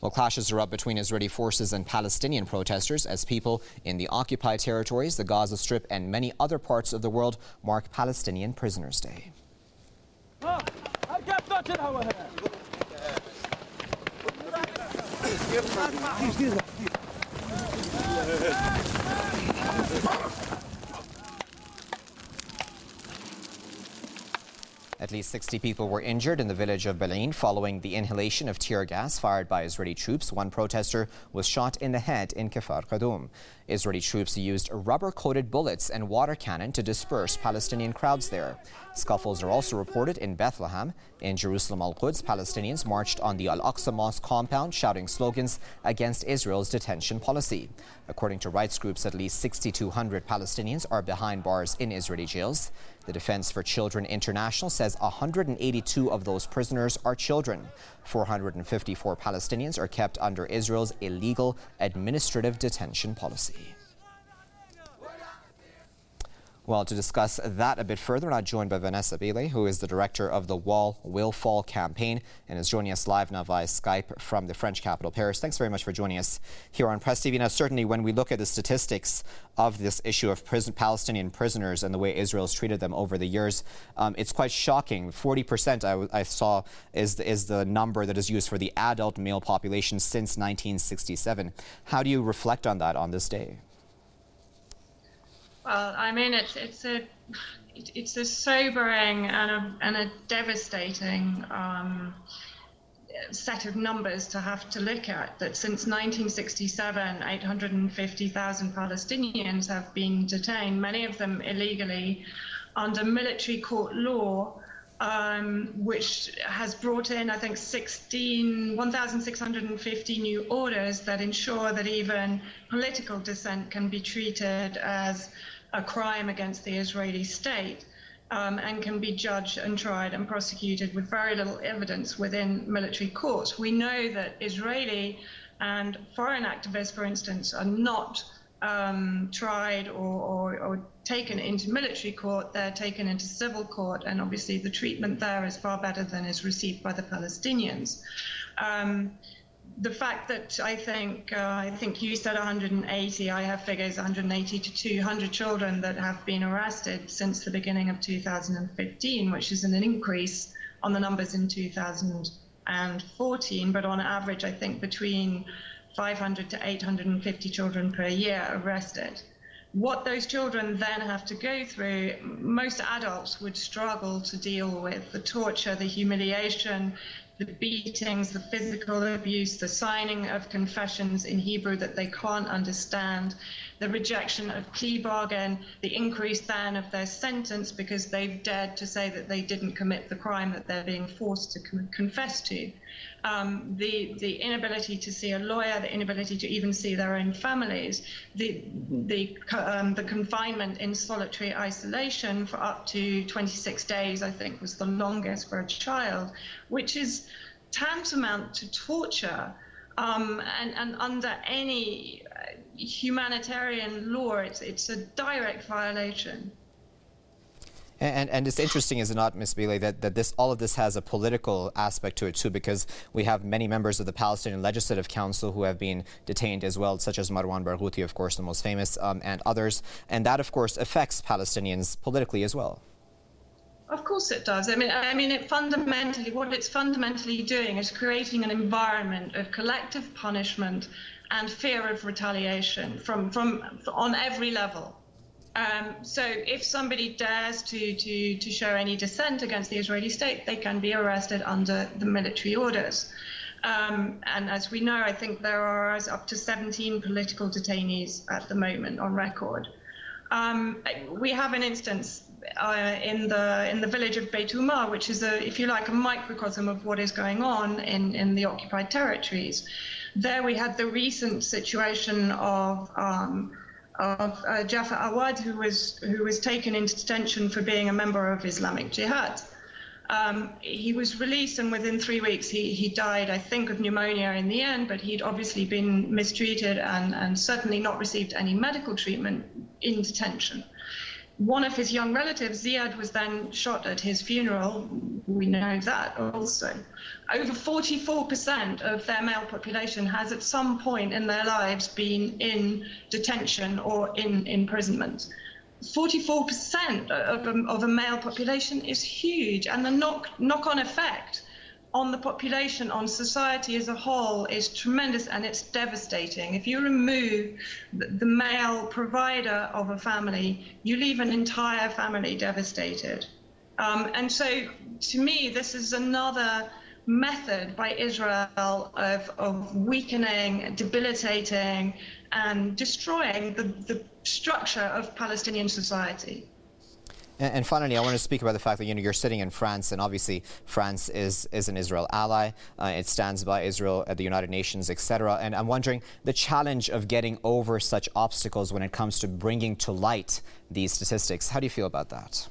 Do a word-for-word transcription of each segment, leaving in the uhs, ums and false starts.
Well, clashes erupt between Israeli forces and Palestinian protesters as people in the occupied territories, the Gaza Strip and many other parts of the world mark Palestinian Prisoners' Day. At least sixty people were injured in the village of Bal'in following the inhalation of tear gas fired by Israeli troops. One protester was shot in the head in Kfar Qadoum. Israeli troops used rubber-coated bullets and water cannon to disperse Palestinian crowds there. Scuffles are also reported in Bethlehem. In Jerusalem Al-Quds, Palestinians marched on the Al-Aqsa Mosque compound shouting slogans against Israel's detention policy. According to rights groups, at least six thousand two hundred Palestinians are behind bars in Israeli jails. The Defense for Children International says one hundred eighty-two of those prisoners are children. four hundred fifty-four Palestinians are kept under Israel's illegal administrative detention policy. Well, to discuss that a bit further, we're now joined by Vanessa Bile, who is the director of the Wall Will Fall campaign and is joining us live now via Skype from the French capital, Paris. Thanks very much for joining us here on Press T V. Now, certainly when we look at the statistics of this issue of prison, Palestinian prisoners and the way Israel's treated them over the years, um, it's quite shocking. forty percent I, I saw is the, is the number that is used for the adult male population since nineteen sixty-seven. How do you reflect on that on this day? Well, I mean, it's it's a it's a sobering and a and a devastating um, set of numbers to have to look at. That since nineteen sixty-seven, eight hundred fifty thousand Palestinians have been detained, many of them illegally, under military court law, um, which has brought in, I think, one thousand six hundred fifty new orders that ensure that even political dissent can be treated as a crime against the Israeli state um, and can be judged and tried and prosecuted with very little evidence within military courts. We know that Israeli and foreign activists, for instance, are not um, tried or, or, or taken into military court. They're taken into civil court, and obviously the treatment there is far better than is received by the Palestinians. Um, The fact that I think uh, I think you said one hundred eighty, I have figures one hundred eighty to two hundred children that have been arrested since the beginning of two thousand fifteen, which is an increase on the numbers in two thousand fourteen, but on average I think between five hundred to eight hundred fifty children per year arrested. What those children then have to go through, most adults would struggle to deal with: the torture, the humiliation, the beatings, the physical abuse, the signing of confessions in Hebrew that they can't understand, the rejection of plea bargain, the increase then of their sentence because they've dared to say that they didn't commit the crime that they're being forced to confess to, um, the, the inability to see a lawyer, the inability to even see their own families, the, the, um, the confinement in solitary isolation for up to twenty-six days, I think was the longest for a child, which is tantamount to torture. Um, and, and under any humanitarian law, it's, it's a direct violation. And, and it's interesting, is it not, Miz Bile, that, that this, all of this has a political aspect to it too, because we have many members of the Palestinian Legislative Council who have been detained as well, such as Marwan Barghouti, of course, the most famous, um, and others. And that, of course, affects Palestinians politically as well. Of course it does. I mean, I mean, it fundamentally, what it's fundamentally doing is creating an environment of collective punishment and fear of retaliation from, from on every level. Um, so if somebody dares to, to, to show any dissent against the Israeli state, they can be arrested under the military orders. Um, and as we know, I think there are up to seventeen political detainees at the moment on record. Um, we have an instance uh, in the in the village of Beit Umar, which is, a, if you like, a microcosm of what is going on in, in the occupied territories. There we had the recent situation of um, of uh, Jafar Awad, who was who was taken into detention for being a member of Islamic Jihad. Um, he was released, and within three weeks he, he died, I think, of pneumonia in the end, but he'd obviously been mistreated and, and certainly not received any medical treatment in detention. one of his young relatives, Ziad, was then shot at his funeral. We know that also. Over forty-four percent of their male population has at some point in their lives been in detention or in imprisonment. forty-four percent of a, of a male population is huge, and the knock, knock-on effect on the population, on society as a whole, is tremendous, and it's devastating. If you remove the, the male provider of a family, you leave an entire family devastated. Um, and so, to me, this is another method by Israel of, of weakening, debilitating, and destroying the, the structure of Palestinian society. And finally, I want to speak about the fact that, you know, you're sitting in France, and obviously France is, is an Israel ally. Uh, it stands by Israel at the United Nations, et cetera. And I'm wondering the challenge of getting over such obstacles when it comes to bringing to light these statistics. How do you feel about that?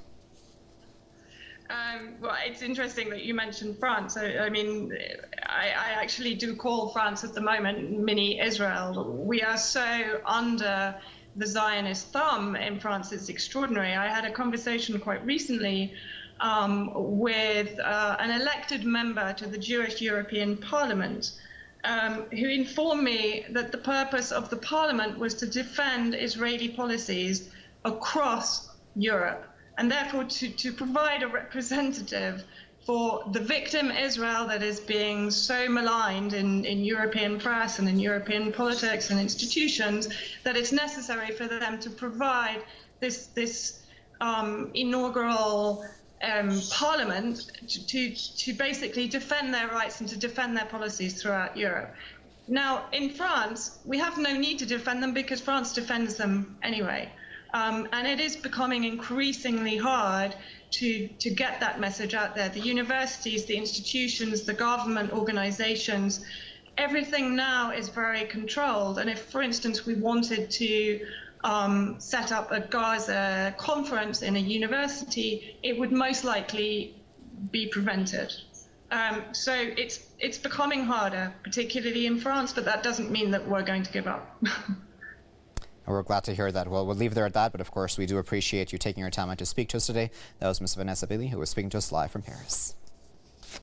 Um, well, it's interesting that you mentioned France. I, I mean, I, I actually do call France at the moment mini Israel. We are so under the Zionist thumb in France. It's extraordinary. I had a conversation quite recently um, with uh, an elected member to the Jewish European Parliament um, who informed me that the purpose of the parliament was to defend Israeli policies across Europe, and therefore to, to provide a representative for the victim Israel that is being so maligned in, in European press and in European politics and institutions, that it's necessary for them to provide this, this um, inaugural um, parliament to, to basically defend their rights and to defend their policies throughout Europe. Now, in France, we have no need to defend them because France defends them anyway. Um, and it is becoming increasingly hard to, to get that message out there. The universities, the institutions, the government organizations, everything now is very controlled. And if, for instance, we wanted to um, set up a Gaza conference in a university, it would most likely be prevented. Um, so it's, it's becoming harder, particularly in France, but that doesn't mean that we're going to give up. And we're glad to hear that. Well, we'll leave there at that, but of course we do appreciate you taking your time out to speak to us today. That was Miz Vanessa Bailey, who was speaking to us live from Paris.